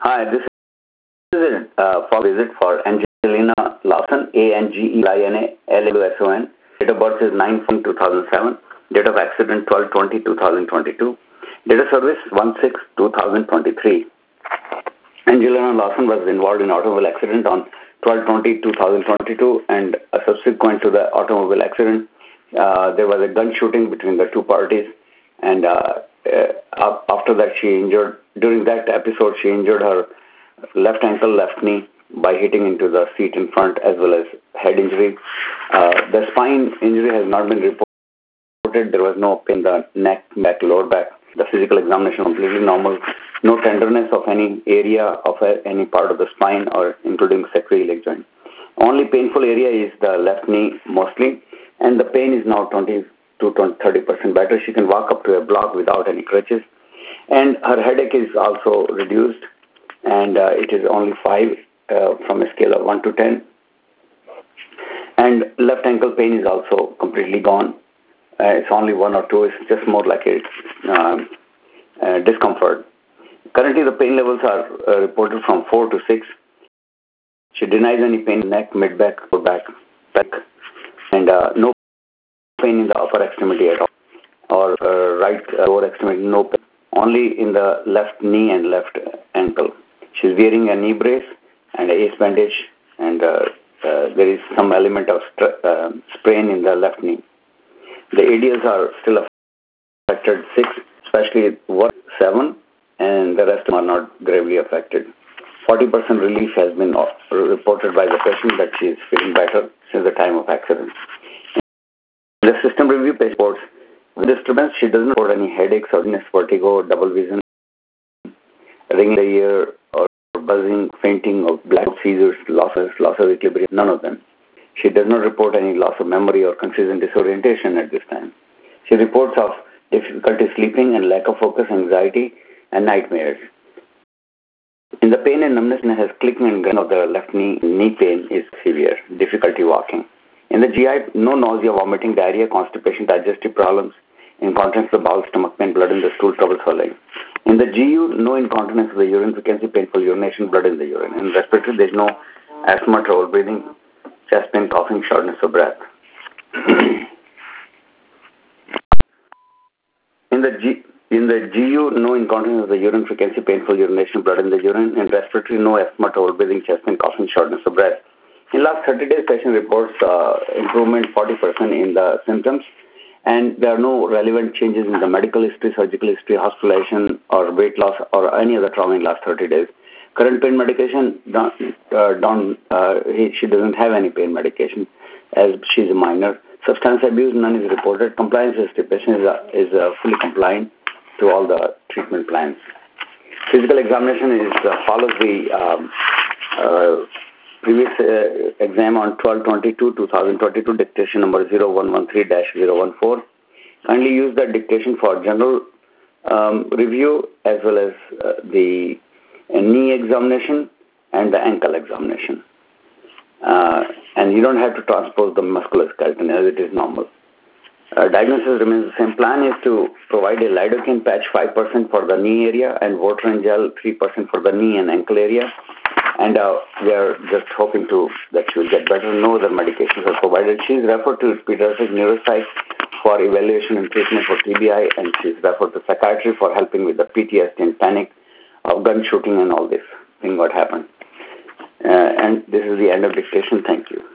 Hi, this is for visit for Angelina Lawson, Angelina Lawson. Date of birth is 9/2007. Date of accident 12/20/2022. Date of service 1/6/2023. Angelina Lawson was involved in automobile accident on 12/20/2022, and subsequent to the automobile accident, there was a gun shooting between the two parties, and after that during that episode she injured her left ankle, left knee by hitting into the seat in front, as well as head injury. The spine injury has not been reported. There was no pain in the neck, back, lower back. The physical examination completely normal. No tenderness of any area of any part of the spine or including sacroiliac joint. Only painful area is the left knee mostly, and the pain is now 20 to 30% better. She can walk up to a block without any crutches, and her headache is also reduced, and it is only 5 from a scale of 1 to 10. And left ankle pain is also completely gone. It's only 1 or 2. It's just more like a discomfort. Currently, the pain levels are reported from 4 to 6. She denies any pain in neck, mid-back, or back, and no pain in the upper extremity at all, or right lower extremity, no pain. Only in the left knee and left ankle. She's wearing a knee brace and a ace bandage, and there is some element of sprain in the left knee. The ADLs are still affected 6, especially 7, and the rest are not gravely affected. 40% relief has been reported by the patient that she is feeling better since the time of accident. In the system review patient reports with disturbance, she doesn't report any headaches or vertigo, double vision, ring in the ear, or buzzing, fainting, or black seizures, loss of equilibrium, none of them. She does not report any loss of memory or confusion, disorientation at this time. She reports of difficulty sleeping and lack of focus, anxiety, and nightmares. In the pain and numbness has clicking and grinding of the left knee pain is severe, difficulty walking. In the GI, no nausea, vomiting, diarrhea, constipation, digestive problems, incontinence of the bowel, stomach pain, blood in the stool, trouble swallowing. In the GU, no incontinence of the urine, frequency, painful urination, blood in the urine. In respiratory, there is no asthma, trouble breathing, chest pain, coughing, shortness of breath. In the GU, no incontinence of the urine, frequency, painful urination, blood in the urine. In respiratory, no asthma, trouble breathing, chest pain, coughing, shortness of breath. In last 30 days, patient reports improvement 40% in the symptoms, and there are no relevant changes in the medical history, surgical history, hospitalization, or weight loss, or any other trauma in last 30 days. Current pain medication, she doesn't have any pain medication as she's a minor. Substance abuse, none is reported. Compliance history, patient is fully compliant to all the treatment plans. Physical examination follows the previous exam on 12/22/2022, dictation number 0113-014. Kindly use that dictation for general review as well as the knee examination and the ankle examination. And you don't have to transpose the musculoskeleton as it is normal. Diagnosis remains the same. Plan is to provide a lidocaine patch 5% for the knee area and Voterin gel 3% for the knee and ankle area. And we are just hoping that she will get better. No other medications are provided. She is referred to pediatric neuropsych for evaluation and treatment for TBI, and she is referred to psychiatry for helping with the PTSD and panic of gun shooting and all this thing what happened. And this is the end of dictation. Thank you.